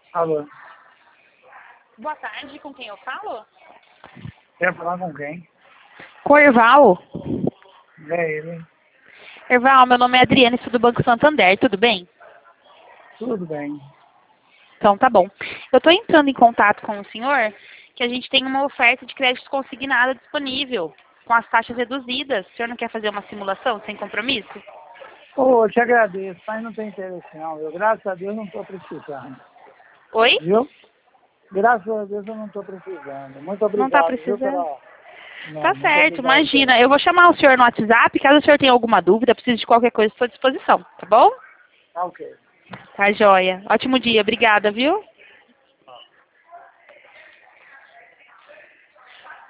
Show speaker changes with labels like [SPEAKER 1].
[SPEAKER 1] Alô,
[SPEAKER 2] Boa tarde, com quem eu falo?
[SPEAKER 1] quer falar com quem?
[SPEAKER 2] Com o Erval.
[SPEAKER 1] É ele.
[SPEAKER 2] Erval, meu nome é Adriane, sou do Banco Santander, tudo bem?
[SPEAKER 1] Tudo bem.
[SPEAKER 2] Então tá bom. Eu estou entrando em contato com o senhor que a gente tem uma oferta de crédito consignado disponível, com as taxas reduzidas. O senhor não quer fazer uma simulação sem compromisso?
[SPEAKER 1] Ô, eu te agradeço, mas não tem interesse não. Eu, graças a Deus, não estou precisando.
[SPEAKER 2] Oi?
[SPEAKER 1] Viu? Graças a Deus eu não estou precisando. Muito
[SPEAKER 2] Não está
[SPEAKER 1] obrigado, viu,
[SPEAKER 2] precisando?
[SPEAKER 1] pela... Não,
[SPEAKER 2] Tá
[SPEAKER 1] muito
[SPEAKER 2] certo,
[SPEAKER 1] obrigado.
[SPEAKER 2] imagina. Eu vou chamar o senhor no WhatsApp, caso o senhor tenha alguma dúvida, precise de qualquer coisa, estou à disposição, tá bom?
[SPEAKER 1] Tá ok.
[SPEAKER 2] Tá joia. Ótimo dia, obrigada, viu?